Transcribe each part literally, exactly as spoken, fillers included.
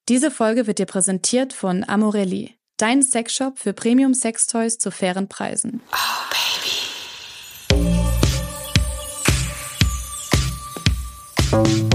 Diese Folge wird dir präsentiert von Amorelli, dein Sexshop für Premium-Sextoys zu fairen Preisen. Oh, Baby.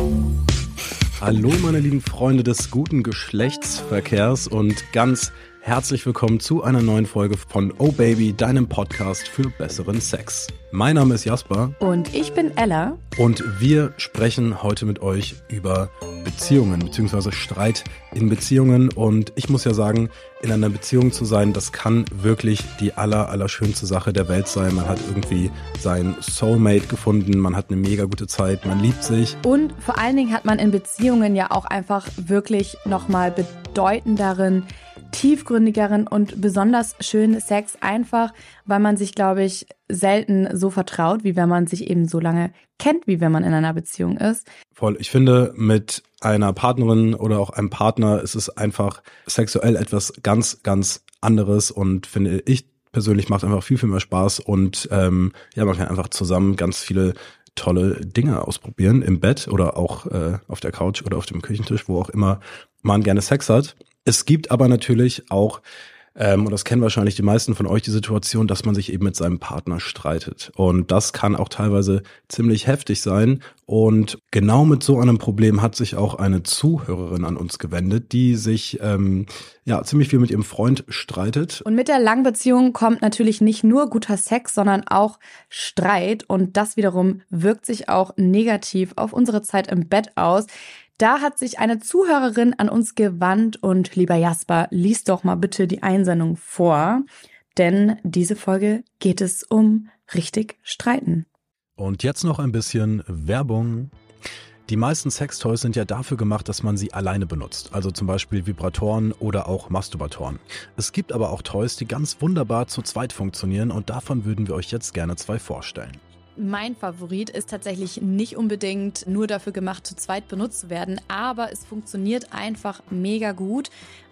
Hallo meine lieben Freunde des guten Geschlechtsverkehrs und ganz herzlich willkommen zu einer neuen Folge von Oh Baby, deinem Podcast für besseren Sex. Mein Name ist Jasper. Und ich bin Ella. Und wir sprechen heute mit euch über Beziehungen bzw. Streit in Beziehungen. Und ich muss ja sagen, in einer Beziehung zu sein, das kann wirklich die aller, allerschönste Sache der Welt sein. Man hat irgendwie seinen Soulmate gefunden, man hat eine mega gute Zeit, man liebt sich. Und vor allen Dingen hat man in Beziehungen ja auch einfach wirklich nochmal bedeutenderen, tiefgründigeren und besonders schönen Sex, einfach weil man sich, glaube ich, selten so vertraut, wie wenn man sich eben so lange kennt, wie wenn man in einer Beziehung ist. Voll. Ich finde, mit einer Partnerin oder auch einem Partner ist es einfach sexuell etwas ganz, ganz anderes und finde ich persönlich macht einfach viel, viel mehr Spaß und ähm, ja, man kann einfach zusammen ganz viele tolle Dinge ausprobieren im Bett oder auch äh, auf der Couch oder auf dem Küchentisch, wo auch immer man gerne Sex hat. Es gibt aber natürlich auch, ähm, und das kennen wahrscheinlich die meisten von euch, die Situation, dass man sich eben mit seinem Partner streitet. Und das kann auch teilweise ziemlich heftig sein. Und genau mit so einem Problem hat sich auch eine Zuhörerin an uns gewendet, die sich ähm, ja ziemlich viel mit ihrem Freund streitet. Und mit der Langbeziehung kommt natürlich nicht nur guter Sex, sondern auch Streit. Und das wiederum wirkt sich auch negativ auf unsere Zeit im Bett aus. Da hat sich eine Zuhörerin an uns gewandt und lieber Jasper, lies doch mal bitte die Einsendung vor, denn diese Folge geht es um richtig streiten. Und jetzt noch ein bisschen Werbung. Die meisten Sextoys sind ja dafür gemacht, dass man sie alleine benutzt, also zum Beispiel Vibratoren oder auch Masturbatoren. Es gibt aber auch Toys, die ganz wunderbar zu zweit funktionieren und davon würden wir euch jetzt gerne zwei vorstellen. Mein Favorit ist tatsächlich nicht unbedingt nur dafür gemacht, zu zweit benutzt zu werden, aber es funktioniert einfach mega gut,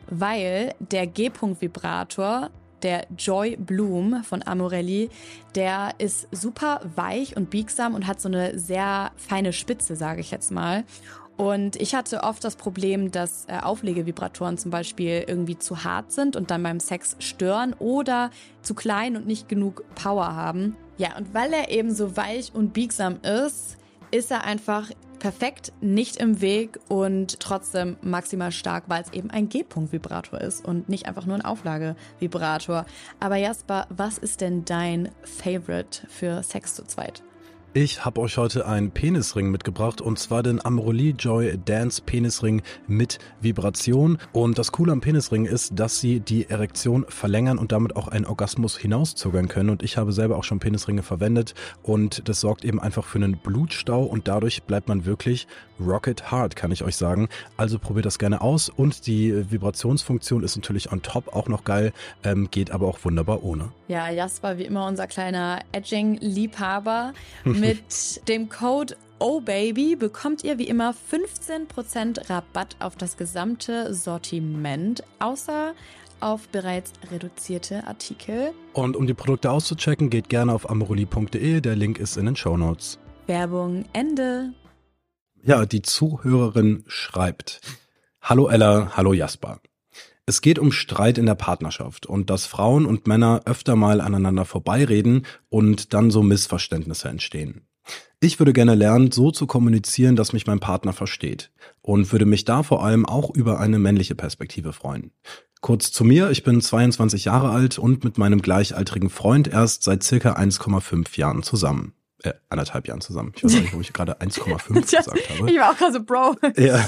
weil der G-Punkt-Vibrator, der Joy Bloom von Amorelli, der ist super weich und biegsam und hat so eine sehr feine Spitze, sage ich jetzt mal. Und ich hatte oft das Problem, dass äh, Auflegevibratoren zum Beispiel irgendwie zu hart sind und dann beim Sex stören oder zu klein und nicht genug Power haben. Ja, und weil er eben so weich und biegsam ist, ist er einfach perfekt, nicht im Weg und trotzdem maximal stark, weil es eben ein G-Punkt-Vibrator ist und nicht einfach nur ein Auflagevibrator. Aber Jasper, was ist denn dein Favorite für Sex zu zweit? Ich habe euch heute einen Penisring mitgebracht und zwar den Amorelli Joy Dance Penisring mit Vibration. Und das Coole am Penisring ist, dass sie die Erektion verlängern und damit auch einen Orgasmus hinauszögern können. Und ich habe selber auch schon Penisringe verwendet und das sorgt eben einfach für einen Blutstau und dadurch bleibt man wirklich rocket hard, kann ich euch sagen. Also probiert das gerne aus und die Vibrationsfunktion ist natürlich on top auch noch geil, ähm, geht aber auch wunderbar ohne. Ja, Jasper, wie immer unser kleiner Edging-Liebhaber. Mit dem Code Oh Baby bekommt ihr wie immer fünfzehn Prozent Rabatt auf das gesamte Sortiment, außer auf bereits reduzierte Artikel. Und um die Produkte auszuchecken, geht gerne auf amorelli punkt de, der Link ist in den Shownotes. Werbung Ende. Ja, die Zuhörerin schreibt: Hallo Ella, hallo Jasper. Es geht um Streit in der Partnerschaft und dass Frauen und Männer öfter mal aneinander vorbeireden und dann so Missverständnisse entstehen. Ich würde gerne lernen, so zu kommunizieren, dass mich mein Partner versteht und würde mich da vor allem auch über eine männliche Perspektive freuen. Kurz zu mir, ich bin zweiundzwanzig Jahre alt und mit meinem gleichaltrigen Freund erst seit circa eins Komma fünf Jahren zusammen. Äh, anderthalb Jahren zusammen. Ich weiß nicht, wo ich gerade eins Komma fünf gesagt habe. Ich war auch gerade so, Bro. Ja,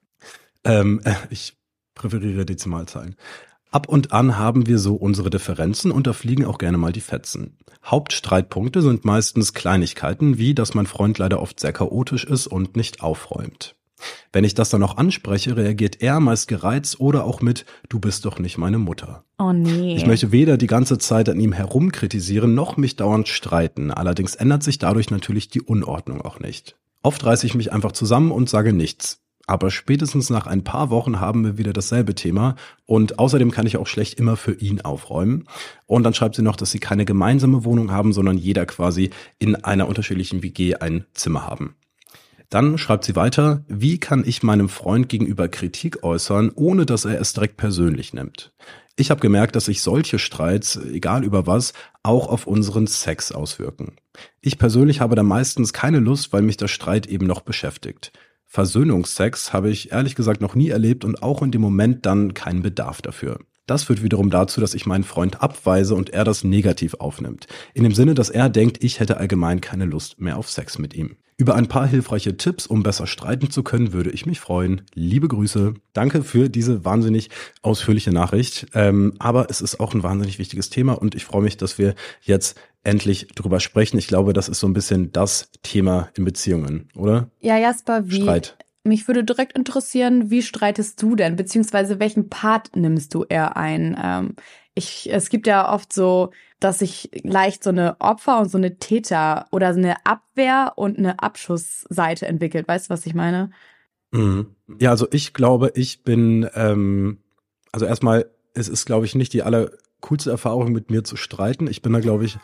ähm, ich präferiere Dezimalzahlen. Ab und an haben wir so unsere Differenzen und da fliegen auch gerne mal die Fetzen. Hauptstreitpunkte sind meistens Kleinigkeiten, wie dass mein Freund leider oft sehr chaotisch ist und nicht aufräumt. Wenn ich das dann auch anspreche, reagiert er meist gereizt oder auch mit „Du bist doch nicht meine Mutter". Oh nee. Ich möchte weder die ganze Zeit an ihm herumkritisieren, noch mich dauernd streiten. Allerdings ändert sich dadurch natürlich die Unordnung auch nicht. Oft reiße ich mich einfach zusammen und sage nichts. Aber spätestens nach ein paar Wochen haben wir wieder dasselbe Thema und außerdem kann ich auch schlecht immer für ihn aufräumen. Und dann schreibt sie noch, dass sie keine gemeinsame Wohnung haben, sondern jeder quasi in einer unterschiedlichen W G ein Zimmer haben. Dann schreibt sie weiter, wie kann ich meinem Freund gegenüber Kritik äußern, ohne dass er es direkt persönlich nimmt? Ich habe gemerkt, dass sich solche Streits, egal über was, auch auf unseren Sex auswirken. Ich persönlich habe da meistens keine Lust, weil mich der Streit eben noch beschäftigt. Versöhnungsex habe ich ehrlich gesagt noch nie erlebt und auch in dem Moment dann keinen Bedarf dafür. Das führt wiederum dazu, dass ich meinen Freund abweise und er das negativ aufnimmt. In dem Sinne, dass er denkt, ich hätte allgemein keine Lust mehr auf Sex mit ihm. Über ein paar hilfreiche Tipps, um besser streiten zu können, würde ich mich freuen. Liebe Grüße. Danke für diese wahnsinnig ausführliche Nachricht. Ähm, aber es ist auch ein wahnsinnig wichtiges Thema und ich freue mich, dass wir jetzt endlich drüber sprechen. Ich glaube, das ist so ein bisschen das Thema in Beziehungen, oder? Ja, Jasper, wie? Streit. Mich würde direkt interessieren, wie streitest du denn? Beziehungsweise welchen Part nimmst du eher ein? Ähm, ich, es gibt ja oft so, dass sich leicht so eine Opfer- und so eine Täter- oder so eine Abwehr- und eine Abschussseite entwickelt. Weißt du, was ich meine? Mhm. Ja, also ich glaube, ich bin, ähm, also erstmal, es ist, glaube ich, nicht die allercoolste Erfahrung, mit mir zu streiten. Ich bin da, glaube ich,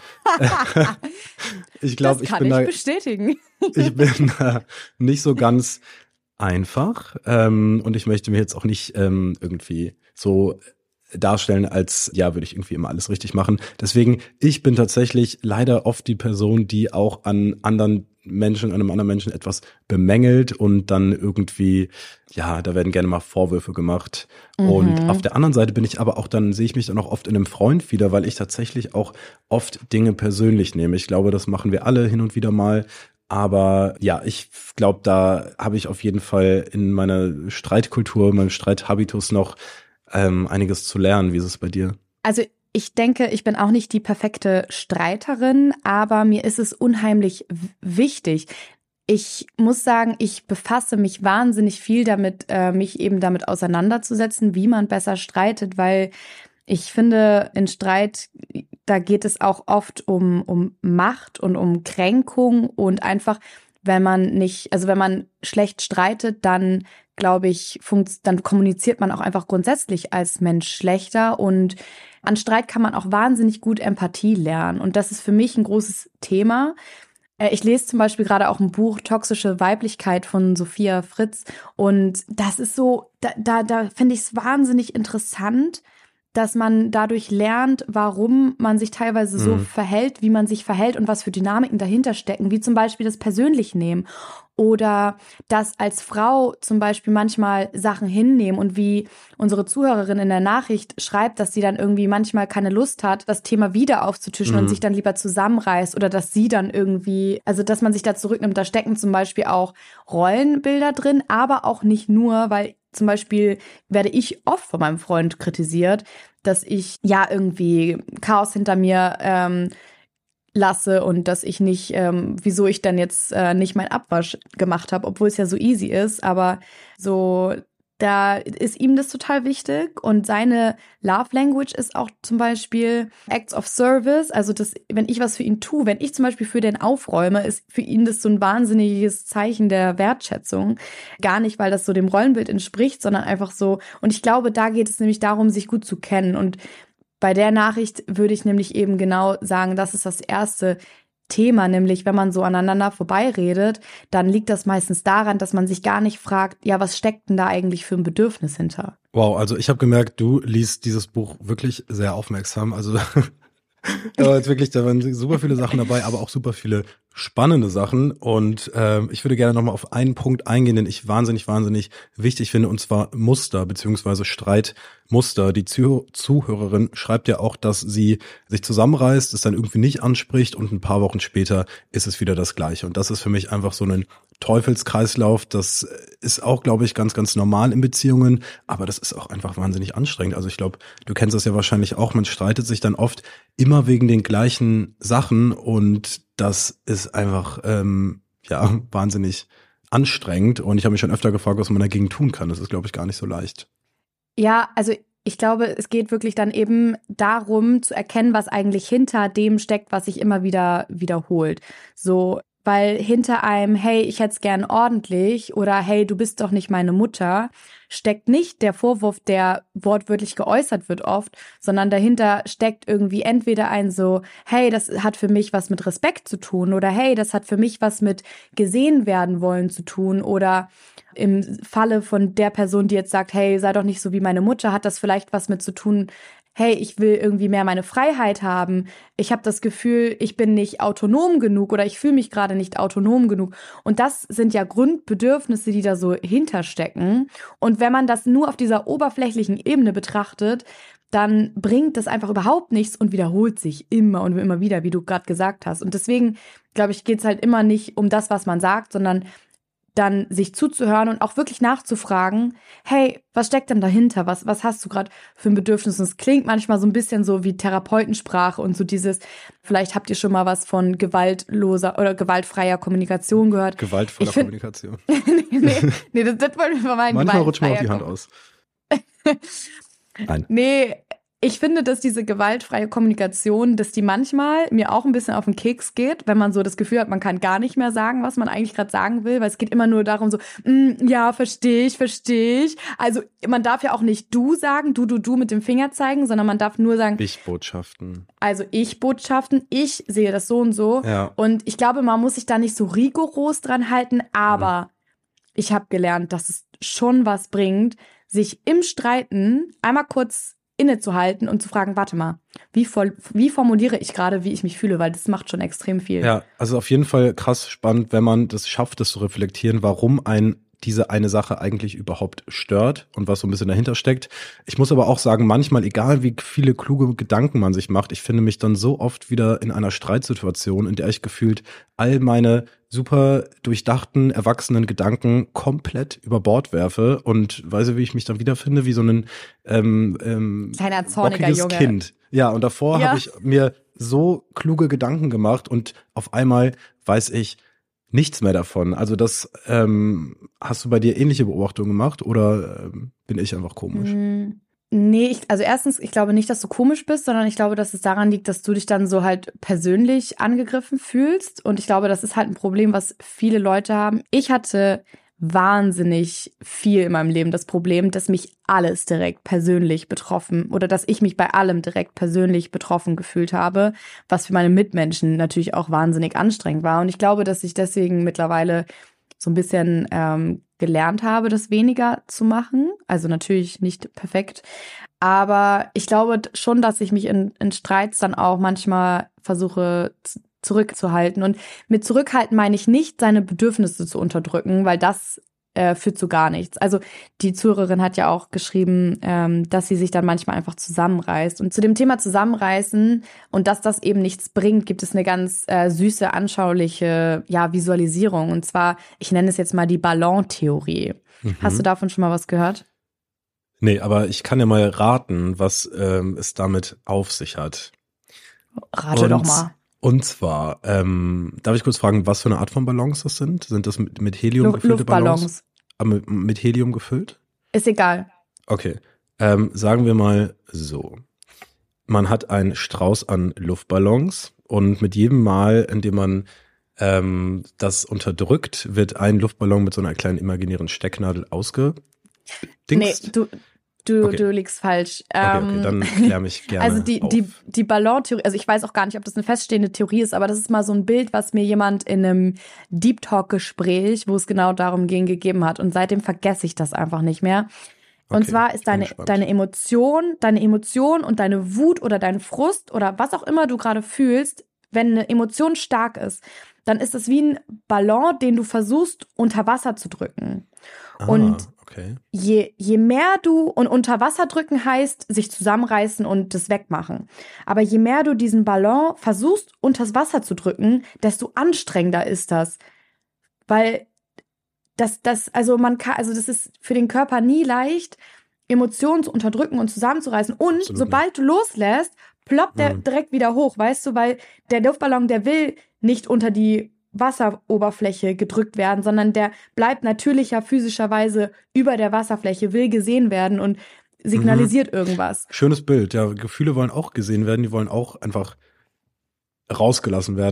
ich glaube, ich bin ich da, bestätigen. ich bin da nicht so ganz einfach ähm, und ich möchte mir jetzt auch nicht ähm, irgendwie so darstellen, als ja, würde ich irgendwie immer alles richtig machen. Deswegen, ich bin tatsächlich leider oft die Person, die auch an anderen Menschen, an einem anderen Menschen etwas bemängelt und dann irgendwie, ja, da werden gerne mal Vorwürfe gemacht. Mhm. Und auf der anderen Seite bin ich aber auch, dann sehe ich mich dann auch oft in einem Freund wieder, weil ich tatsächlich auch oft Dinge persönlich nehme. Ich glaube, das machen wir alle hin und wieder mal. Aber ja, ich glaube, da habe ich auf jeden Fall in meiner Streitkultur, meinem Streithabitus noch ähm, einiges zu lernen. Wie ist es bei dir? Also ich denke, ich bin auch nicht die perfekte Streiterin, aber mir ist es unheimlich w- wichtig. Ich muss sagen, ich befasse mich wahnsinnig viel damit, äh, mich eben damit auseinanderzusetzen, wie man besser streitet, weil ich finde, in Streit, da geht es auch oft um, um Macht und um Kränkung und einfach, wenn man nicht, also wenn man schlecht streitet, dann glaube ich, funkt, dann kommuniziert man auch einfach grundsätzlich als Mensch schlechter und an Streit kann man auch wahnsinnig gut Empathie lernen und das ist für mich ein großes Thema. Ich lese zum Beispiel gerade auch ein Buch Toxische Weiblichkeit von Sophia Fritz und das ist so, da, da, da finde ich es wahnsinnig interessant, dass man dadurch lernt, warum man sich teilweise so mhm. verhält, wie man sich verhält und was für Dynamiken dahinter stecken, wie zum Beispiel das persönlich nehmen oder dass als Frau zum Beispiel manchmal Sachen hinnehmen und wie unsere Zuhörerin in der Nachricht schreibt, dass sie dann irgendwie manchmal keine Lust hat, das Thema wieder aufzutischen mhm. und sich dann lieber zusammenreißt oder dass sie dann irgendwie, also dass man sich da zurücknimmt, da stecken zum Beispiel auch Rollenbilder drin, aber auch nicht nur, weil zum Beispiel werde ich oft von meinem Freund kritisiert, dass ich ja irgendwie Chaos hinter mir ähm, lasse und dass ich nicht, ähm, wieso ich dann jetzt äh, nicht meinen Abwasch gemacht habe, obwohl es ja so easy ist, aber so, da ist ihm das total wichtig und seine Love Language ist auch zum Beispiel Acts of Service, also das, wenn ich was für ihn tue, wenn ich zum Beispiel für den aufräume, ist für ihn das so ein wahnsinniges Zeichen der Wertschätzung. Gar nicht, weil das so dem Rollenbild entspricht, sondern einfach so, und ich glaube, da geht es nämlich darum, sich gut zu kennen und bei der Nachricht würde ich nämlich eben genau sagen, das ist das erste Thema, nämlich wenn man so aneinander vorbeiredet, dann liegt das meistens daran, dass man sich gar nicht fragt, ja, was steckt denn da eigentlich für ein Bedürfnis hinter? Wow, also ich habe gemerkt, du liest dieses Buch wirklich sehr aufmerksam. Also da war jetzt wirklich, da waren super viele Sachen dabei, aber auch super viele spannende Sachen. Und äh, ich würde gerne nochmal auf einen Punkt eingehen, den ich wahnsinnig, wahnsinnig wichtig finde, und zwar Muster beziehungsweise Streitmuster. Die Zuh- Zuhörerin schreibt ja auch, dass sie sich zusammenreißt, es dann irgendwie nicht anspricht und ein paar Wochen später ist es wieder das Gleiche. Und das ist für mich einfach so ein Teufelskreislauf. Das ist auch, glaube ich, ganz, ganz normal in Beziehungen, aber das ist auch einfach wahnsinnig anstrengend. Also ich glaube, du kennst das ja wahrscheinlich auch, man streitet sich dann oft immer wegen den gleichen Sachen und das ist einfach ähm, ja wahnsinnig anstrengend und ich habe mich schon öfter gefragt, was man dagegen tun kann. Das ist, glaube ich, gar nicht so leicht. Ja, also ich glaube, es geht wirklich dann eben darum, zu erkennen, was eigentlich hinter dem steckt, was sich immer wieder wiederholt. So, weil hinter einem, hey, ich hätte es gern ordentlich oder hey, du bist doch nicht meine Mutter, steckt nicht der Vorwurf, der wortwörtlich geäußert wird oft, sondern dahinter steckt irgendwie entweder ein so, hey, das hat für mich was mit Respekt zu tun oder hey, das hat für mich was mit gesehen werden wollen zu tun oder im Falle von der Person, die jetzt sagt, hey, sei doch nicht so wie meine Mutter, hat das vielleicht was mit zu tun, hey, ich will irgendwie mehr meine Freiheit haben. Ich habe das Gefühl, ich bin nicht autonom genug oder ich fühle mich gerade nicht autonom genug. Und das sind ja Grundbedürfnisse, die da so hinterstecken. Und wenn man das nur auf dieser oberflächlichen Ebene betrachtet, dann bringt das einfach überhaupt nichts und wiederholt sich immer und immer wieder, wie du gerade gesagt hast. Und deswegen, glaube ich, geht es halt immer nicht um das, was man sagt, sondern dann sich zuzuhören und auch wirklich nachzufragen, hey, was steckt denn dahinter? Was, was hast du gerade für ein Bedürfnis? Und es klingt manchmal so ein bisschen so wie Therapeutensprache und so dieses, vielleicht habt ihr schon mal was von gewaltloser oder gewaltfreier Kommunikation gehört. Gewaltvoller find, Kommunikation. nee, nee, nee, das, das wollen wir vermeiden. Manchmal rutscht mir auch die Hand aus. Nein. Nee, ich finde, dass diese gewaltfreie Kommunikation, dass die manchmal mir auch ein bisschen auf den Keks geht, wenn man so das Gefühl hat, man kann gar nicht mehr sagen, was man eigentlich gerade sagen will, weil es geht immer nur darum so, mm, ja, verstehe ich, verstehe ich. Also man darf ja auch nicht du sagen, du, du, du mit dem Finger zeigen, sondern man darf nur sagen Ich-Botschaften. Also Ich-Botschaften, ich sehe das so und so. Ja. Und ich glaube, man muss sich da nicht so rigoros dran halten, aber mhm. ich habe gelernt, dass es schon was bringt, sich im Streiten einmal kurz innezuhalten und zu fragen, warte mal, wie, voll, wie formuliere ich gerade, wie ich mich fühle, weil das macht schon extrem viel. Ja, also auf jeden Fall krass spannend, wenn man das schafft, das zu reflektieren, warum ein diese eine Sache eigentlich überhaupt stört und was so ein bisschen dahinter steckt. Ich muss aber auch sagen, manchmal, egal wie viele kluge Gedanken man sich macht, ich finde mich dann so oft wieder in einer Streitsituation, in der ich gefühlt all meine super durchdachten, erwachsenen Gedanken komplett über Bord werfe und weiß ich, wie ich mich dann wiederfinde, wie so ein ähm, ähm, kleiner zorniger Junge. Kind. Ja, und davor ja. habe ich mir so kluge Gedanken gemacht und auf einmal weiß ich nichts mehr davon. Also das, ähm, hast du bei dir ähnliche Beobachtungen gemacht oder ähm, bin ich einfach komisch? Mm, nee, ich, also erstens, ich glaube nicht, dass du komisch bist, sondern ich glaube, dass es daran liegt, dass du dich dann so halt persönlich angegriffen fühlst. Und ich glaube, das ist halt ein Problem, was viele Leute haben. Ich hatte wahnsinnig viel in meinem Leben das Problem, dass mich alles direkt persönlich betroffen oder dass ich mich bei allem direkt persönlich betroffen gefühlt habe, was für meine Mitmenschen natürlich auch wahnsinnig anstrengend war. Und ich glaube, dass ich deswegen mittlerweile so ein bisschen ähm, gelernt habe, das weniger zu machen. Also natürlich nicht perfekt. Aber ich glaube schon, dass ich mich in, in Streits dann auch manchmal versuche zu zurückzuhalten. Und mit zurückhalten meine ich nicht, seine Bedürfnisse zu unterdrücken, weil das äh, führt zu gar nichts. Also die Zuhörerin hat ja auch geschrieben, ähm, dass sie sich dann manchmal einfach zusammenreißt. Und zu dem Thema Zusammenreißen und dass das eben nichts bringt, gibt es eine ganz äh, süße, anschauliche ja, Visualisierung. Und zwar, ich nenne es jetzt mal die Ballon-Theorie. Mhm. Hast du davon schon mal was gehört? Nee, aber ich kann ja mal raten, was ähm, es damit auf sich hat. Rate und doch mal. Und zwar, ähm, darf ich kurz fragen, was für eine Art von Ballons das sind? Sind das mit, mit Helium Luft, gefüllte Luftballons. Ballons? Aber mit, mit Helium gefüllt? Ist egal. Okay, ähm, sagen wir mal so. Man hat einen Strauß an Luftballons und mit jedem Mal, in dem man ähm, das unterdrückt, wird ein Luftballon mit so einer kleinen imaginären Stecknadel ausgedingst. Nee, du... Du, okay. du liegst falsch. Okay, okay, dann klär mich gerne Also die, auf. die, die Ballon-Theorie, also ich weiß auch gar nicht, ob das eine feststehende Theorie ist, aber das ist mal so ein Bild, was mir jemand in einem Deep Talk-Gespräch, wo es genau darum ging, gegeben hat. Und seitdem vergesse ich das einfach nicht mehr. Und okay, zwar ist deine, deine Emotion, deine Emotion und deine Wut oder dein Frust oder was auch immer du gerade fühlst, wenn eine Emotion stark ist, dann ist es wie ein Ballon, den du versuchst, unter Wasser zu drücken. Ah. Und Okay. Je, je mehr du, und unter Wasser drücken heißt, sich zusammenreißen und das wegmachen. Aber je mehr du diesen Ballon versuchst, unters Wasser zu drücken, desto anstrengender ist das. Weil das, das, also man kann, also das ist für den Körper nie leicht, Emotionen zu unterdrücken und zusammenzureißen. Und Absolut sobald nicht. du loslässt, ploppt der mhm. direkt wieder hoch, weißt du, weil der Luftballon, der will nicht unter die Wasseroberfläche gedrückt werden, sondern der bleibt natürlicher physischerweise über der Wasserfläche, will gesehen werden und signalisiert mhm. irgendwas. Schönes Bild, ja, Gefühle wollen auch gesehen werden, die wollen auch einfach rausgelassen werden.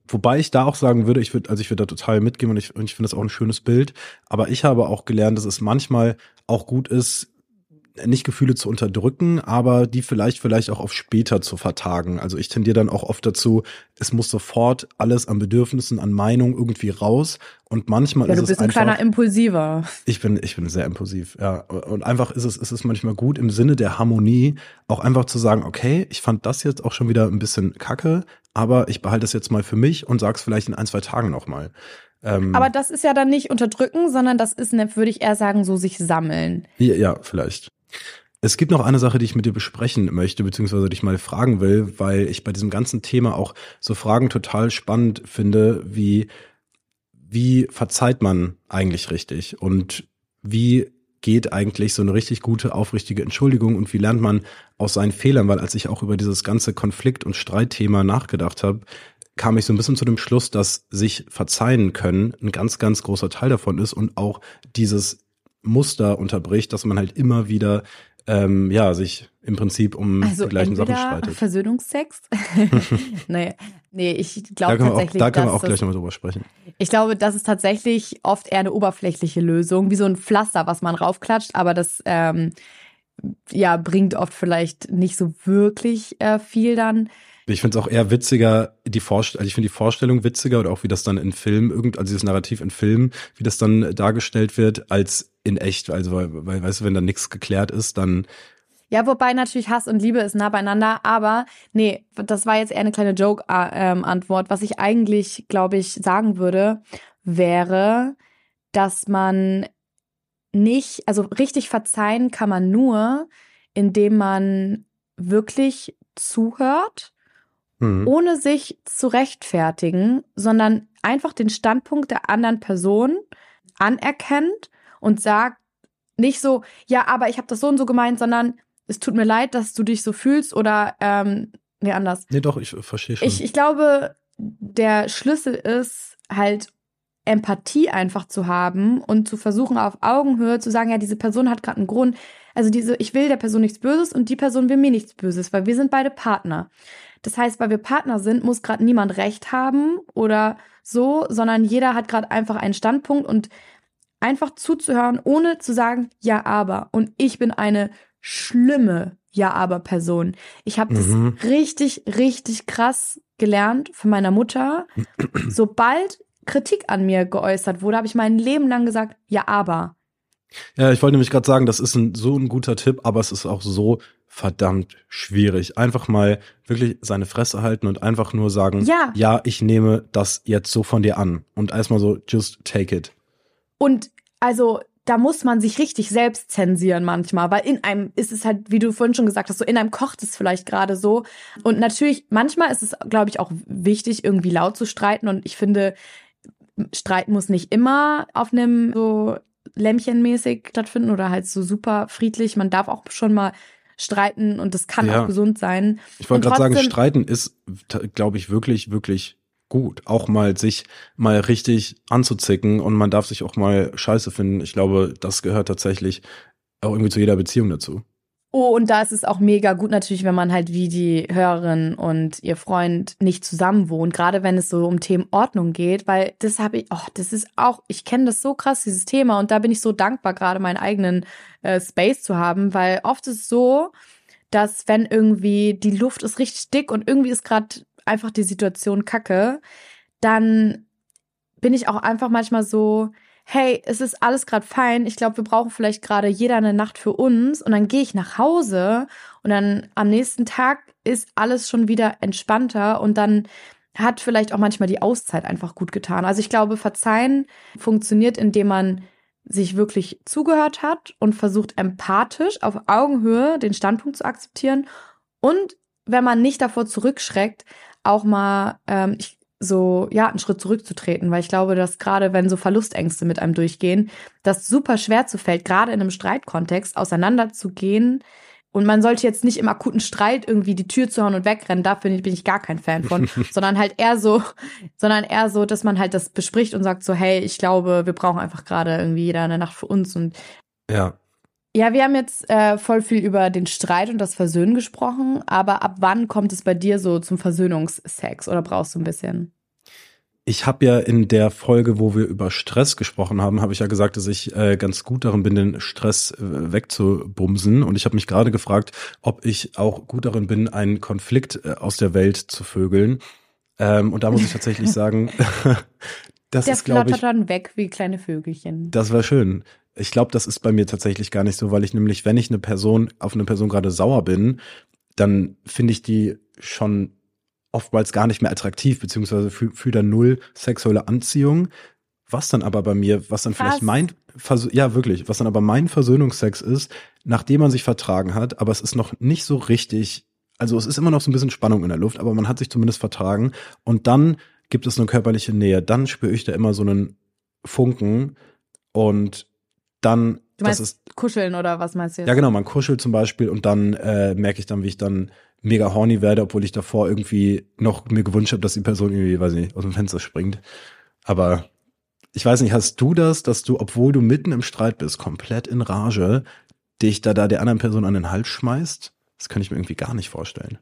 Wobei ich da auch sagen würde, ich würde, also ich würde da total mitgehen und ich, und ich finde das auch ein schönes Bild. Aber ich habe auch gelernt, dass es manchmal auch gut ist, nicht Gefühle zu unterdrücken, aber die vielleicht vielleicht auch auf später zu vertagen. Also ich tendiere dann auch oft dazu, es muss sofort alles an Bedürfnissen, an Meinung irgendwie raus. Und manchmal Ja, ist du es bist ein einfach, kleiner Impulsiver. ich bin ich bin sehr impulsiv, ja. Und einfach ist es ist es manchmal gut im Sinne der Harmonie auch einfach zu sagen, okay, ich fand das jetzt auch schon wieder ein bisschen kacke, aber ich behalte es jetzt mal für mich und sag's vielleicht in ein, zwei Tagen nochmal. Ähm, Aber das ist ja dann nicht unterdrücken, sondern das ist, ne, würde ich eher sagen, so sich sammeln. ja, ja, vielleicht. Es gibt noch eine Sache, die ich mit dir besprechen möchte, beziehungsweise dich mal fragen will, weil ich bei diesem ganzen Thema auch so Fragen total spannend finde, wie, wie verzeiht man eigentlich richtig und wie geht eigentlich so eine richtig gute, aufrichtige Entschuldigung und wie lernt man aus seinen Fehlern, weil als ich auch über dieses ganze Konflikt- und Streitthema nachgedacht habe, kam ich so ein bisschen zu dem Schluss, dass sich verzeihen können ein ganz, ganz großer Teil davon ist und auch dieses Muster unterbricht, dass man halt immer wieder ähm, ja, sich im Prinzip um Also die gleichen Sachen entweder streitet. Versöhnungsex. nee, nee, ich Da glaube können wir auch, tatsächlich, da können wir dass auch gleich das, nochmal drüber sprechen. ich glaube, das ist tatsächlich oft eher eine oberflächliche Lösung, wie so ein Pflaster, was man raufklatscht, aber das ähm, ja bringt oft vielleicht nicht so wirklich äh, viel dann. Ich finde es auch eher witziger, die Vorstellung, also ich finde die Vorstellung witziger oder auch wie das dann in Filmen, irgend, also dieses Narrativ in Filmen, wie das dann dargestellt wird, als in echt. Also, weil, weil weißt du, wenn da nichts geklärt ist, dann. Ja, wobei natürlich Hass und Liebe ist nah beieinander, aber nee, das war jetzt eher eine kleine Joke-Antwort. Was ich eigentlich, glaube ich, sagen würde, wäre, dass man nicht, also richtig verzeihen kann man nur, indem man wirklich zuhört, Mhm. ohne sich zu rechtfertigen, sondern einfach den Standpunkt der anderen Person anerkennt und sagt nicht so, ja, aber ich habe das so und so gemeint, sondern es tut mir leid, dass du dich so fühlst oder ähm, nee, anders. Nee, doch, ich verstehe schon. Ich, ich glaube, der Schlüssel ist halt Empathie einfach zu haben und zu versuchen, auf Augenhöhe zu sagen, ja, diese Person hat gerade einen Grund. Also diese, ich will der Person nichts Böses und die Person will mir nichts Böses, weil wir sind beide Partner. Das heißt, weil wir Partner sind, muss gerade niemand Recht haben oder so, sondern jeder hat gerade einfach einen Standpunkt und einfach zuzuhören, ohne zu sagen, ja, aber. Und ich bin eine schlimme Ja-aber-Person. Ich habe Mhm. das richtig, richtig krass gelernt von meiner Mutter. Sobald Kritik an mir geäußert wurde, habe ich mein Leben lang gesagt, ja, aber. Ja, ich wollte nämlich gerade sagen, das ist ein, so ein guter Tipp, aber es ist auch so verdammt schwierig. Einfach mal wirklich seine Fresse halten und einfach nur sagen, Ja. ja, ich nehme das jetzt so von dir an. Und erstmal so, just take it. Und also da muss man sich richtig selbst zensieren manchmal, weil in einem ist es halt, wie du vorhin schon gesagt hast, so in einem kocht es vielleicht gerade so. Und natürlich, manchmal ist es, glaube ich, auch wichtig, irgendwie laut zu streiten. Und ich finde, Streit muss nicht immer auf einem so lämmchenmäßig stattfinden oder halt so super friedlich. Man darf auch schon mal streiten und das kann Ja. auch gesund sein. Ich wollte Und gerade sagen, trotzdem- streiten ist, glaube ich, wirklich, wirklich gut. Auch mal sich mal richtig anzuzicken und man darf sich auch mal scheiße finden. Ich glaube, das gehört tatsächlich auch irgendwie zu jeder Beziehung dazu. Oh, und da ist es auch mega gut natürlich, wenn man halt wie die Hörerin und ihr Freund nicht zusammen wohnt, gerade wenn es so um Themen Ordnung geht, weil das habe ich, oh, das ist auch, ich kenne das so krass, dieses Thema, und da bin ich so dankbar, gerade meinen eigenen äh, Space zu haben, weil oft ist es so, dass wenn irgendwie die Luft ist richtig dick und irgendwie ist gerade einfach die Situation kacke, dann bin ich auch einfach manchmal so, hey, es ist alles gerade fein, ich glaube, wir brauchen vielleicht gerade jeder eine Nacht für uns, und dann gehe ich nach Hause und dann am nächsten Tag ist alles schon wieder entspannter und dann hat vielleicht auch manchmal die Auszeit einfach gut getan. Also ich glaube, Verzeihen funktioniert, indem man sich wirklich zugehört hat und versucht empathisch auf Augenhöhe den Standpunkt zu akzeptieren, und wenn man nicht davor zurückschreckt, auch mal ähm, ich, so, ja, einen Schritt zurückzutreten, weil ich glaube, dass gerade wenn so Verlustängste mit einem durchgehen, das super schwer zu fällt, gerade in einem Streitkontext auseinanderzugehen. Und man sollte jetzt nicht im akuten Streit irgendwie die Tür zuhauen und wegrennen, dafür bin ich gar kein Fan von, sondern halt eher so, sondern eher so, dass man halt das bespricht und sagt so, hey, ich glaube, wir brauchen einfach gerade irgendwie jeder eine Nacht für uns. Und Ja. ja, wir haben jetzt äh, voll viel über den Streit und das Versöhnen gesprochen, aber ab wann kommt es bei dir so zum Versöhnungsex oder brauchst du ein bisschen? Ich habe ja in der Folge, wo wir über Stress gesprochen haben, habe ich ja gesagt, dass ich äh, ganz gut darin bin, den Stress äh, wegzubumsen. Und ich habe mich gerade gefragt, ob ich auch gut darin bin, einen Konflikt äh, aus der Welt zu vögeln. Ähm, und da muss ich tatsächlich sagen, das der ist, glaube ich, flattert dann weg wie kleine Vögelchen. Das war schön. Ich glaube, das ist bei mir tatsächlich gar nicht so, weil ich nämlich, wenn ich eine Person auf eine Person gerade sauer bin, dann finde ich die schon oftmals gar nicht mehr attraktiv, beziehungsweise fühle fühl dann null sexuelle Anziehung. Was dann aber bei mir, was dann Krass. vielleicht mein, Vers- ja wirklich, was dann aber mein Versöhnungsex ist, nachdem man sich vertragen hat, aber es ist noch nicht so richtig, also es ist immer noch so ein bisschen Spannung in der Luft, aber man hat sich zumindest vertragen und dann gibt es eine körperliche Nähe, dann spüre ich da immer so einen Funken und dann, Du meinst das ist, kuscheln oder was meinst du jetzt? ja genau, man kuschelt zum Beispiel und dann äh, merke ich dann, wie ich dann mega horny werde, obwohl ich davor irgendwie noch mir gewünscht habe, dass die Person irgendwie, weiß nicht, aus dem Fenster springt. Aber ich weiß nicht, hast du das, dass du, obwohl du mitten im Streit bist, komplett in Rage, dich da, da der anderen Person an den Hals schmeißt? Das kann ich mir irgendwie gar nicht vorstellen.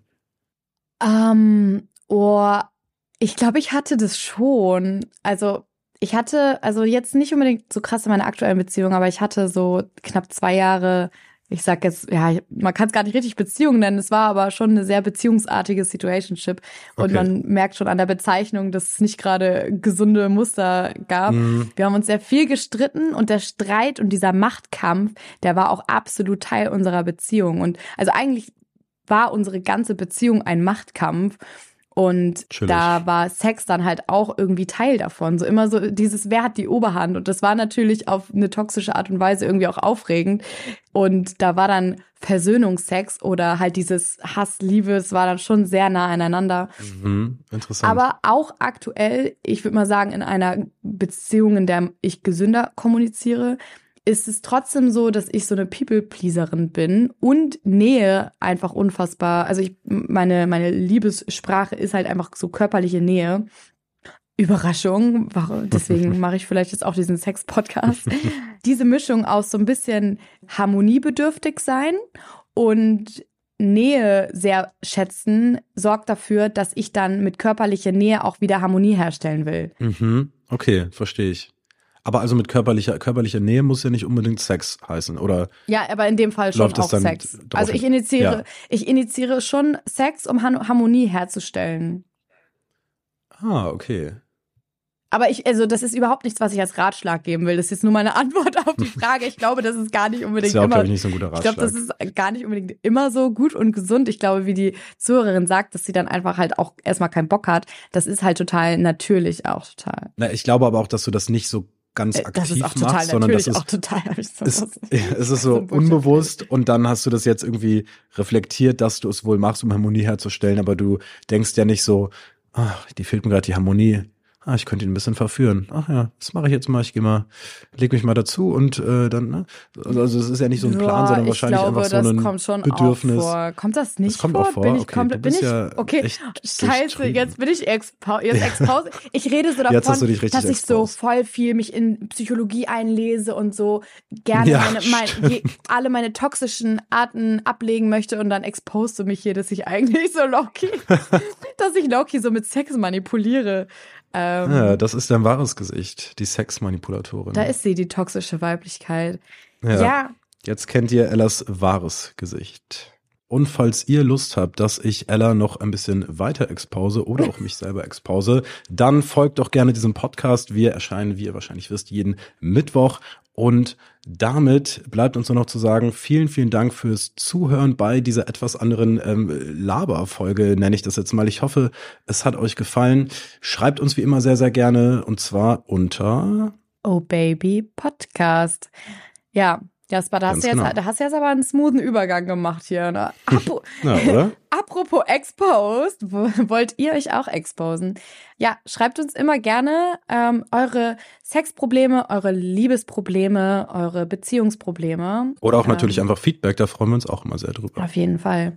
Ähm, oh, ich glaube, ich hatte das schon. Also ich hatte, also jetzt nicht unbedingt so krass in meiner aktuellen Beziehung, aber ich hatte so knapp zwei Jahre, ich sag jetzt, ja, man kann es gar nicht richtig Beziehung nennen, es war aber schon eine sehr beziehungsartige Situationship und Okay. man merkt schon an der Bezeichnung, dass es nicht gerade gesunde Muster gab. Mhm. Wir haben uns sehr viel gestritten und der Streit und dieser Machtkampf, der war auch absolut Teil unserer Beziehung und also eigentlich war unsere ganze Beziehung ein Machtkampf. Und Chillig. da war Sex dann halt auch irgendwie Teil davon. So immer so dieses, wer hat die Oberhand? Und das war natürlich auf eine toxische Art und Weise irgendwie auch aufregend. Und da war dann Versöhnungsex oder halt dieses Hass-Liebe, es war dann schon sehr nah aneinander. Mhm. Interessant. Aber auch aktuell, ich würde mal sagen, in einer Beziehung, in der ich gesünder kommuniziere, ist es trotzdem so, dass ich so eine People-Pleaserin bin und Nähe einfach unfassbar. Also ich, meine, meine Liebessprache ist halt einfach so körperliche Nähe. Überraschung, warum, deswegen mache ich vielleicht jetzt auch diesen Sex-Podcast. Diese Mischung aus so ein bisschen harmoniebedürftig sein und Nähe sehr schätzen, sorgt dafür, dass ich dann mit körperlicher Nähe auch wieder Harmonie herstellen will. Mhm. Okay, verstehe ich. Aber also mit körperlicher, körperlicher Nähe muss ja nicht unbedingt Sex heißen, oder? Ja, aber in dem Fall schon Läuft das auch dann Sex. drauf Also ich hin? initiiere, Ja. ich initiiere schon Sex, um Han- Harmonie herzustellen. Ah, okay. Aber ich, also das ist überhaupt nichts, was ich als Ratschlag geben will. Das ist jetzt nur meine Antwort auf die Frage. Ich glaube, das ist gar nicht Das unbedingt ist ja auch, immer. glaube ich, nicht so ein guter Ich Ratschlag. glaube, das ist gar nicht unbedingt immer so gut und gesund. Ich glaube, wie die Zuhörerin sagt, dass sie dann einfach halt auch erstmal keinen Bock hat. Das ist halt total natürlich auch total. Na, ich glaube aber auch, dass du das nicht so ganz Äh, Das ist aktiv auch total machst, sondern das natürlich, ist, auch total. hab ich so ist, was- es ist so ein Bullshit. unbewusst und dann hast du das jetzt irgendwie reflektiert, dass du es wohl machst, um Harmonie herzustellen, aber du denkst ja nicht so, ach, die fehlt mir gerade die Harmonie. Ah, ich könnte ihn ein bisschen verführen. Ach ja, das mache ich jetzt mal. Ich gehe mal, leg mich mal dazu und äh, dann, ne? Also es ist ja nicht so ein Plan, Ja, sondern ich wahrscheinlich glaube, einfach so das ein kommt schon Bedürfnis. Auch vor. Kommt das nicht Das kommt vor? auch vor? Bin ich Okay, komplett, du bin bist ich, ja okay, echt scheiße, durchtrieben. jetzt bin ich expo jetzt expose. Ich rede so davon, Jetzt hast du dich richtig dass ich so exposed. voll viel mich in Psychologie einlese und so gerne Ja, meine, mein, stimmt. je, alle meine toxischen Arten ablegen möchte und dann expost du mich hier, dass ich eigentlich so Loki, dass ich Loki so mit Sex manipuliere. Ähm, Ja, das ist dein wahres Gesicht, die Sexmanipulatorin. Da ist sie, die toxische Weiblichkeit. ja. ja. Jetzt kennt ihr Ellas wahres Gesicht. Und falls ihr Lust habt, dass ich Ella noch ein bisschen weiter expose oder auch mich selber expose, dann folgt doch gerne diesem Podcast. Wir erscheinen, wie ihr wahrscheinlich wisst, jeden Mittwoch. Und damit bleibt uns nur noch zu sagen, vielen, vielen Dank fürs Zuhören bei dieser etwas anderen ähm, Laber-Folge, nenne ich das jetzt mal. Ich hoffe, es hat euch gefallen. Schreibt uns wie immer sehr, sehr gerne und zwar unter... Oh Baby Podcast. Ja, Jasper, da hast, Ganz du jetzt, genau. da hast du jetzt aber einen smoothen Übergang gemacht hier. Ne? Apo- Ja, oder? Apropos exposed, wo- wollt ihr euch auch exposen? Ja, schreibt uns immer gerne ähm, eure Sexprobleme, eure Liebesprobleme, eure Beziehungsprobleme. Oder auch natürlich Ähm, einfach Feedback, da freuen wir uns auch immer sehr drüber. Auf jeden Fall.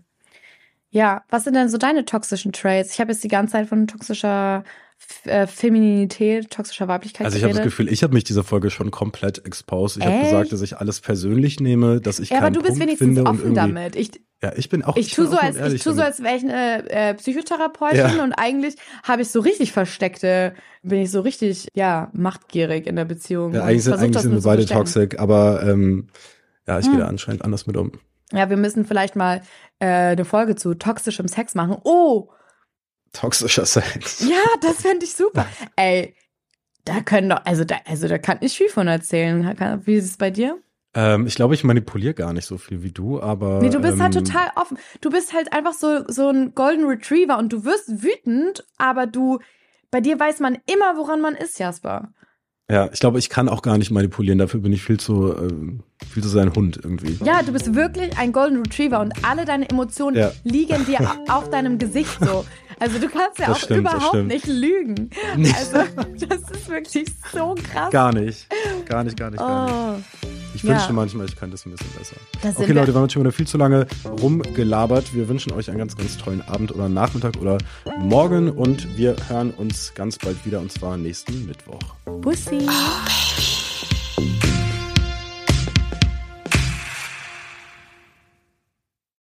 Ja, was sind denn so deine toxischen Traits? Ich habe jetzt die ganze Zeit von toxischer F- äh, Femininität, toxischer Weiblichkeit Also ich habe das geredet. Gefühl, ich habe mich dieser Folge schon komplett exposed. Ich habe Echt? gesagt, dass ich alles persönlich nehme, dass ich Ja, aber keinen du bist Punkt wenigstens finde und offen irgendwie damit. Ich, Ja, ich bin auch Ich tue so, als, ich tu so, als wäre ich eine äh, Psychotherapeutin ja. und eigentlich habe ich so richtig versteckte, bin ich so richtig, ja, machtgierig in der Beziehung. Ja, eigentlich sind, eigentlich sind wir beide toxic, aber ähm, ja, ich hm. gehe da anscheinend anders mit um. Ja, wir müssen vielleicht mal äh, eine Folge zu toxischem Sex machen. Oh! Toxischer Sex. Ja, das fände ich super. Ey, da können doch, also da, also da kann ich viel von erzählen. Wie ist es bei dir? Ähm, ich glaube, ich manipuliere gar nicht so viel wie du, aber. Nee, du bist ähm, halt total offen. Du bist halt einfach so, so ein Golden Retriever und du wirst wütend, aber du, bei dir weiß man immer, woran man ist, Jasper. Ja, ich glaube, ich kann auch gar nicht manipulieren. Dafür bin ich viel zu, äh, viel zu sein Hund irgendwie. Ja, du bist wirklich ein Golden Retriever und alle deine Emotionen ja. liegen dir auf deinem Gesicht so. Also du kannst ja das auch stimmt, überhaupt nicht lügen. Also das ist wirklich so krass. Gar nicht. Gar nicht, gar nicht, gar oh. nicht. Ich ja. wünschte manchmal, ich könnte es ein bisschen besser. Das okay, Leute, wir haben jetzt schon wieder viel zu lange rumgelabert. Wir wünschen euch einen ganz, ganz tollen Abend oder Nachmittag oder Morgen und wir hören uns ganz bald wieder und zwar nächsten Mittwoch. Bussi. Oh,